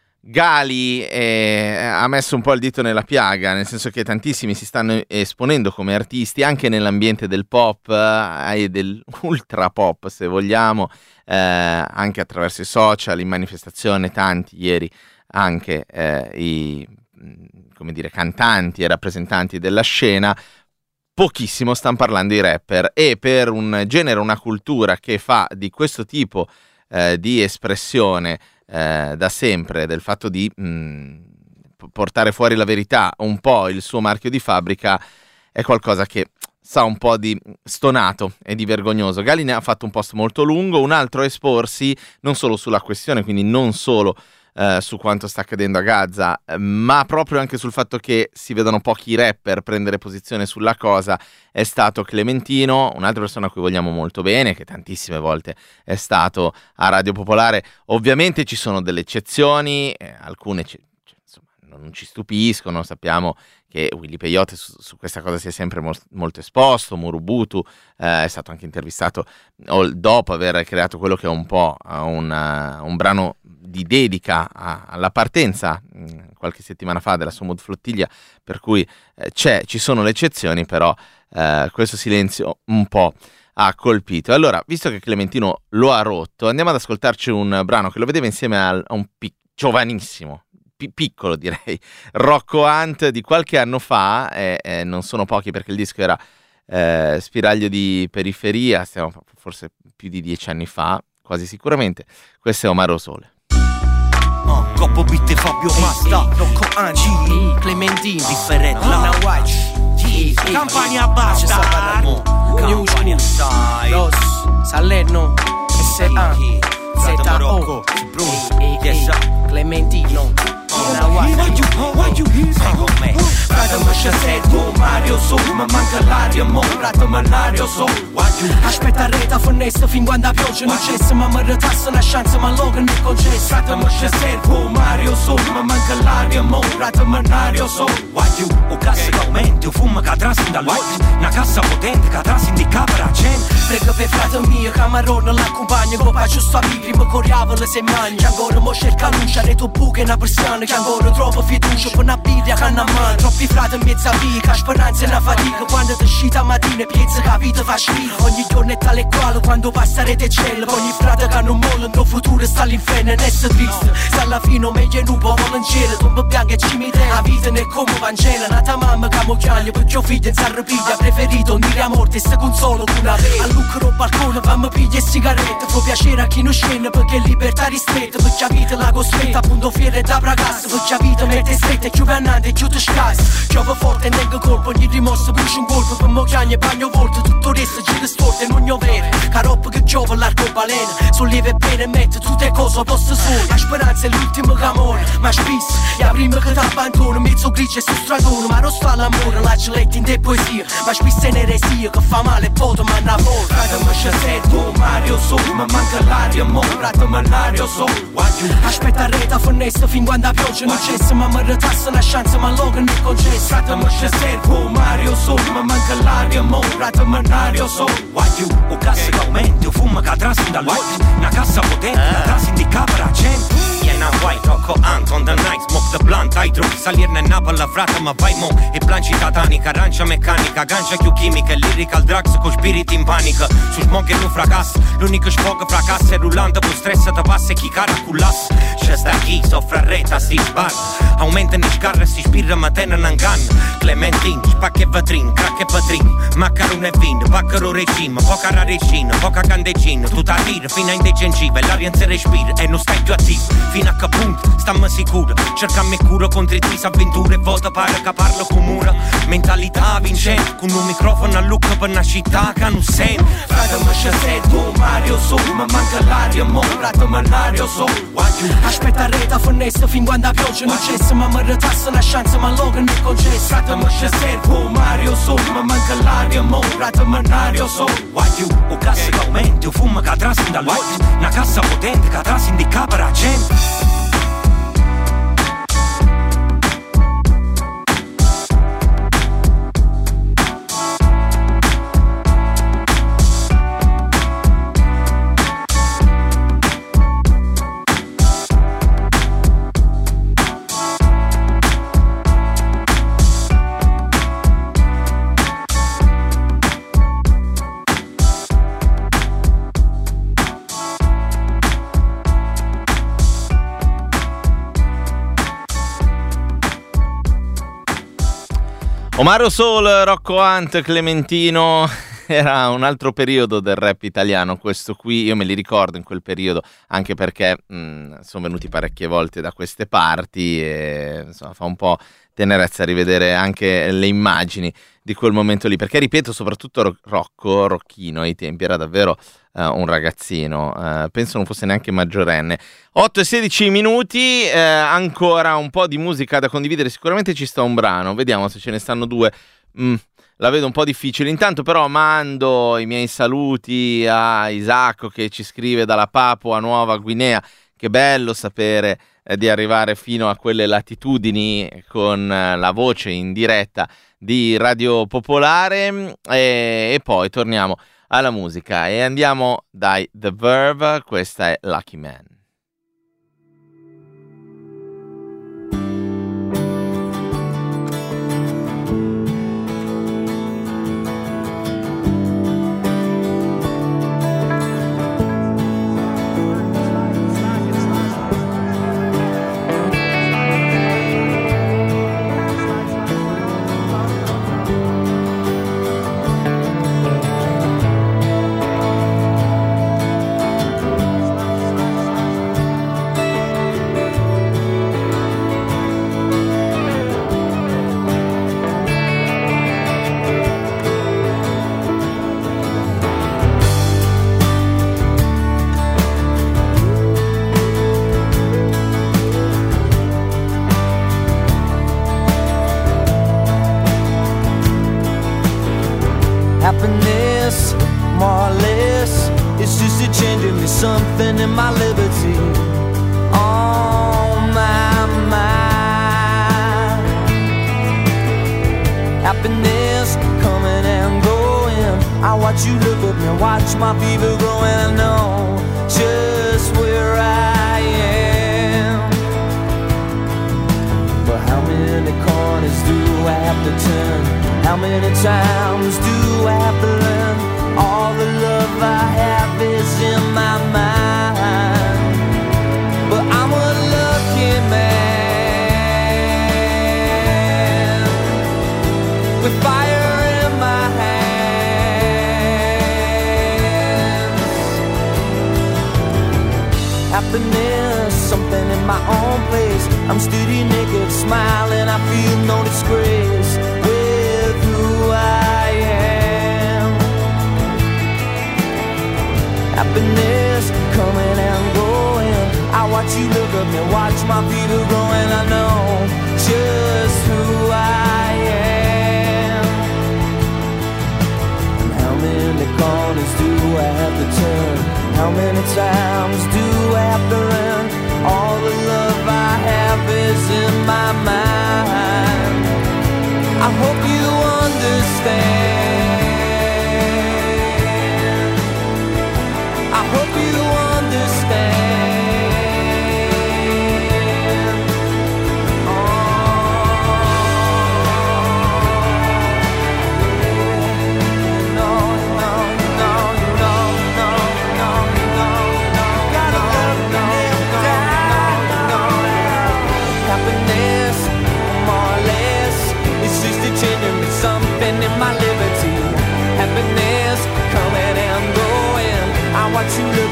Speaker 1: Gali eh, ha messo un po' il dito nella piaga, nel senso che tantissimi si stanno esponendo come artisti anche nell'ambiente del pop eh, e dell'ultra pop, se vogliamo, eh, anche attraverso i social, in manifestazione tanti ieri anche eh, i come dire cantanti e rappresentanti della scena. Pochissimo stanno parlando i rapper, e per un genere, una cultura che fa di questo tipo eh, di espressione eh, da sempre, del fatto di mh, portare fuori la verità, un po' il suo marchio di fabbrica, è qualcosa che sa un po' di stonato e di vergognoso. Gali ne ha fatto un post molto lungo, un altro esporsi non solo sulla questione, quindi non solo Uh, su quanto sta accadendo a Gaza, uh, ma proprio anche sul fatto che si vedono pochi rapper prendere posizione sulla cosa, è stato Clementino, un'altra persona a cui vogliamo molto bene, che tantissime volte è stato a Radio Popolare. Ovviamente ci sono delle eccezioni, eh, alcune ci, cioè, insomma, non ci stupiscono, sappiamo che Willy Peyote su, su questa cosa si è sempre mo- molto esposto, Murubutu eh, è stato anche intervistato o, dopo aver creato quello che è un po' un, uh, un brano di dedica a, alla partenza mh, qualche settimana fa della Sumud Flottiglia, per cui eh, c'è, ci sono le eccezioni, però eh, questo silenzio un po' ha colpito. Allora, visto che Clementino lo ha rotto, andiamo ad ascoltarci un brano che lo vedeva insieme a, a un pic- giovanissimo, pi- piccolo direi, Rocco Hunt di qualche anno fa, e, e non sono pochi perché il disco era eh, Spiraglio di periferia, stiamo forse più di dieci anni fa, quasi sicuramente. Questo è Omaro Sole.
Speaker 6: Uh, Coppo Bitte Fabio Masta Rocco Angi Clementino Different La Watch Campania Basta Campania Los Salerno S A Z O Clementino La Watch Frate mă șesetu Mario so Mă mancă l'aria mo Frate mă l'aria so Aspetta reta fănesc să fim guanda pioggia nu c'è să mă mărătasă la șanță mă logă nel conces Frate mă șesetu Mario so Mă mancă l'aria mo Frate mă l'aria so O casă d'aumenti O fumă ca tras în dalot Una casa potente ca tras in di capra cent Pregă pe frate mie ca maronă la compagna Copa giusto a vivere mă coriavă le semani Che ancora mo cerca luce Are tu buche una persiana Che ancora troppo fiducia Per una birra che hanno a mano Troppi frate in mezzo a via Che speranza e una fatica Quando ti uscita mattina Piezza capito fa schifo Ogni giorno è tale e quale Quando passa rete cielo Ogni frate che hanno un molle Il tuo futuro sta all'inferno E ne sta triste Se alla fine meglio in un po' volentieri Tomba bianca e cimitero La vita ne è come Vangela Nata mamma che ammogliaglia Perché io figlio in sarrapiglia Preferito unire a morte E se consolo con una vera A lucro balcone Fammi piglia e sigarette Fa piacere a chi non scende Perché libertà ristretta Perché la vita la costretta Appunto fiere da ragazzo Perché la vita mette stretta E chiude annante e chiude scasso Piove forte e neggo colpo Ogni rimosso brucia un colpo Per mogliagna e bagno volto Tutto il resto gira storto E non gli overe Caroppo che giova l'arcobaleno Solleva e bene e mette tutte le cose a posto solo La speranza è l'ultimo camore Ma spisso è la prima che t'abbandona Mezzo grigio e su stradone Ma non sta l'amore La geletta in te poesia Ma spisso è un'eresia Che fa male e poi ma una volta Frate mă șesetu Mario so Mă mancă l'aria mo Frate mă l'aria so Aspetta reta fănesc Să fim guanda pioggia nu c'è să mă mărătasă la șanță Mă logă nel conces Frate mă șesetu Mario so Mă mancă l'aria mo Frate mă l'aria so O casă d'aumenti O fumă ca tras in dalot Una casa potente Ca tras in di capra cent Yeah now white Rocco Hunt on the night Smoke the blood planta, hydro, salirne a Napoli, frate, ma vai mo. E planci tatanica, arancia meccanica, gancia più chimica, lyrical drugs con spiriti in panico. Su smog e non fracassa, l'unico sfogo fracassa è rullante, poi stress te passa e chi cara cullassa. C'è sta chi soffre a reta, si sbarra, aumenta in scarra, si spirra, ma tenne non canna. Clementine, spacca e vetrin, crack e vetrin, maccarone e vino, baccaro regime, poca rarecina, poca candeggina, tutta a tira fino a indegengiva, l'aria non si respira e non stai più attivo, fino a che punto stammi sicuro, cercammi cura contro i tris avventure e volta pare che parlo con mura, mentalità vincente, con un microfono a lucca per una città che non sente. Frate mi c'è setto, Mario so, ma manca l'aria, mo, frate ma l'aria so, aspetta reta finestra fin quando pioggia non cessa, ma mi retassa una chance ma logo ne concessa. Frate mi c'è setto, Mario so, ma manca l'aria, mo, frate ma l'aria so, o cassa che aumenti, o fumo che trasi in dall'occhio, una cassa potente che trasi indica per la gente.
Speaker 1: Omaro Soul, Rocco Hunt, Clementino, era un altro periodo del rap italiano questo qui, io me li ricordo in quel periodo anche perché mh, sono venuti parecchie volte da queste parti e insomma fa un po' tenerezza rivedere anche le immagini di quel momento lì, perché ripeto soprattutto Rocco, Rocchino ai tempi era davvero uh, un ragazzino, uh, penso non fosse neanche maggiorenne. Otto e sedici minuti, uh, ancora un po' di musica da condividere, sicuramente ci sta un brano, vediamo se ce ne stanno due. Mm, la vedo un po' difficile, intanto però mando i miei saluti a Isacco che ci scrive dalla Papua Nuova Guinea, che bello sapere eh, di arrivare fino a quelle latitudini con eh, la voce in diretta di Radio Popolare e, e poi torniamo alla musica e andiamo dai The Verve, questa è Lucky Man.
Speaker 7: Happiness, more or less, it's just a change in me, something in my liberty, on my mind. Happiness coming and going, I watch you look at me, watch my fever growing, I know just where I am. But how many corners do I have to turn? How many times do I have to learn? All the love I have is in my mind. But I'm a lucky man with fire in my hands. Happiness, something in my own place. I'm steady, naked, smiling, I feel no disgrace who I am. Happiness coming and going, I watch you look at me, watch my fever growing, I know just who I am. And how many corners do I have to turn? How many times do I have to run? All the love I have is in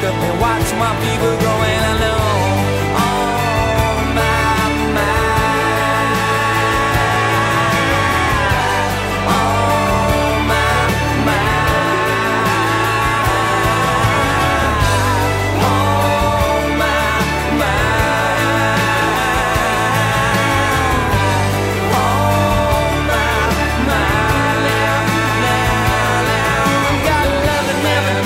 Speaker 7: up and watch my people grow, and I know on my mind, on my mind, on my mind, on my mind. Got love that never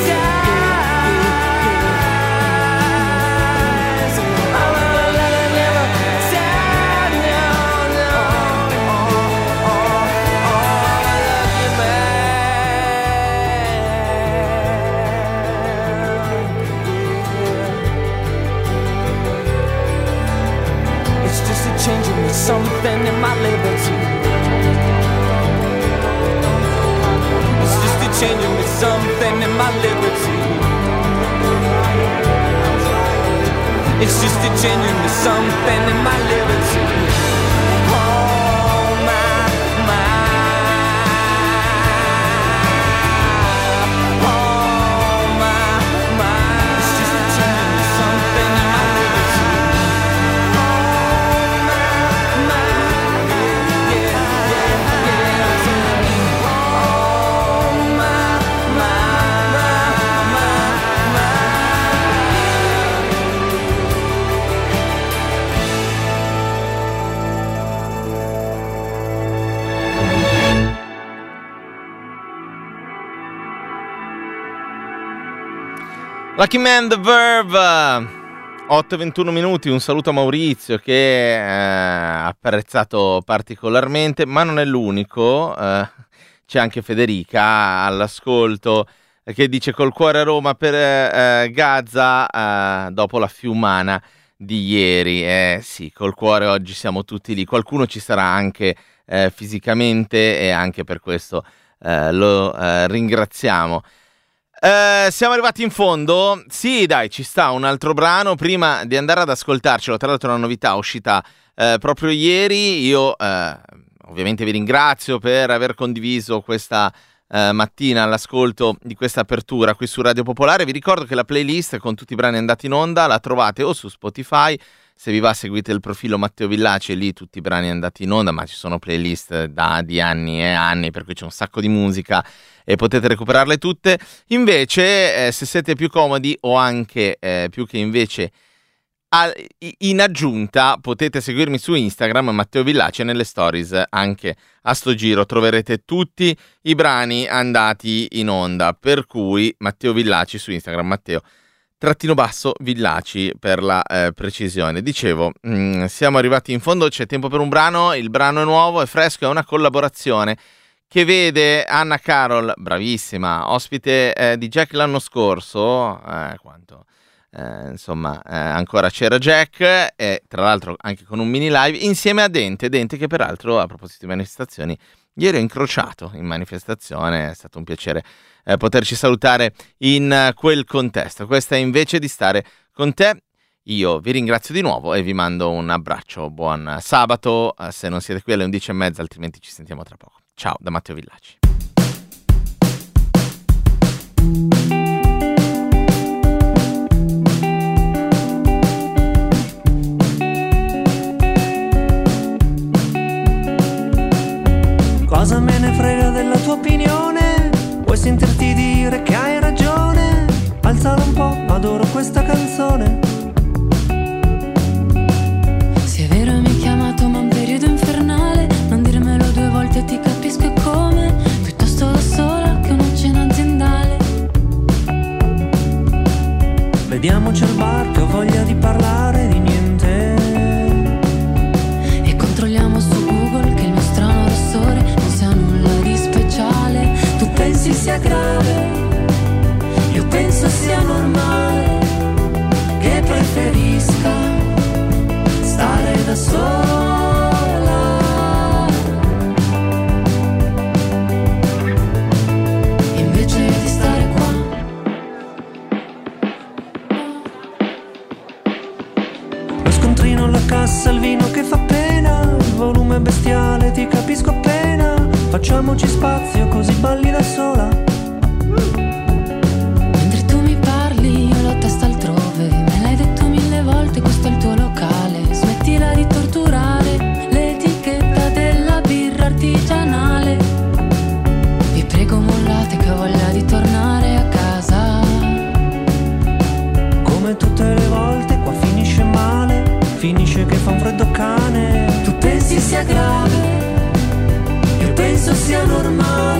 Speaker 7: dies. Oh, love that never dies. No, no. Oh, oh, oh, I love you, man. It's just a changing me something in my liberty. It's just a changing me something in my liberty. It's just a changing me something in my liberty. Oh my, my. Oh my, my. It's just a changing me something in my liberty. Oh my, my. Yeah, yeah, yeah. Oh my, my, my, my.
Speaker 1: Lucky Man, The Verve, otto e ventuno minuti, un saluto a Maurizio che eh, ha apprezzato particolarmente, ma non è l'unico, eh, c'è anche Federica all'ascolto eh, che dice col cuore a Roma per eh, Gaza eh, dopo la fiumana di ieri. Eh sì, col cuore oggi siamo tutti lì, qualcuno ci sarà anche eh, fisicamente e anche per questo eh, lo eh, ringraziamo. Eh, siamo arrivati in fondo. Sì, dai, ci sta un altro brano prima di andare ad ascoltarcelo. Tra l'altro è una novità uscita eh, proprio ieri. Io eh, ovviamente vi ringrazio per aver condiviso questa eh, mattina l'ascolto di questa apertura qui su Radio Popolare. Vi ricordo che la playlist con tutti i brani andati in onda la trovate o su Spotify. Se vi va seguite il profilo Matteo Villaci e lì tutti i brani andati in onda, ma ci sono playlist da di anni e anni, per cui c'è un sacco di musica e potete recuperarle tutte. Invece, eh, se siete più comodi o anche eh, più che invece a, in aggiunta, potete seguirmi su Instagram Matteo Villaci e nelle stories anche a sto giro troverete tutti i brani andati in onda, per cui Matteo Villaci su Instagram, Matteo trattino basso Villaci per la eh, precisione. Dicevo, mh, siamo arrivati in fondo, c'è tempo per un brano, il brano è nuovo, è fresco, è una collaborazione che vede Anna Carol, bravissima, ospite eh, di Jack l'anno scorso, eh, quanto eh, insomma eh, ancora c'era Jack, e tra l'altro anche con un mini live insieme a Dente, Dente che peraltro a proposito di manifestazioni ieri ho incrociato in manifestazione, è stato un piacere eh, poterci salutare in uh, quel contesto. Questa è Invece di stare con te. Io vi ringrazio di nuovo e vi mando un abbraccio, buon sabato, uh, se non siete qui alle undici e mezza, altrimenti ci sentiamo tra poco. Ciao da Matteo Villaci.
Speaker 3: Cosa me ne frega della tua opinione? Vuoi sentirti dire che hai ragione? Alzala un po', adoro questa canzone.
Speaker 4: Se è vero mi hai chiamato ma un periodo infernale, non dirmelo due volte, ti capisco e come, piuttosto da sola che una cena aziendale.
Speaker 3: Vediamoci al bar che ho voglia di parlare di niente.
Speaker 4: E controlliamo su Google che il mio strano rossore non sia nulla di speciale. Tu pensi sia grave, io penso sia normale, che preferisca stare da sola. Invece di stare qua.
Speaker 3: Lo scontrino alla cassa, il vino che fa pena, il volume bestiale, ti capisco appena. Facciamoci spazio così balli da sola.
Speaker 4: Mentre tu mi parli io
Speaker 3: sia grave, io penso sia normale.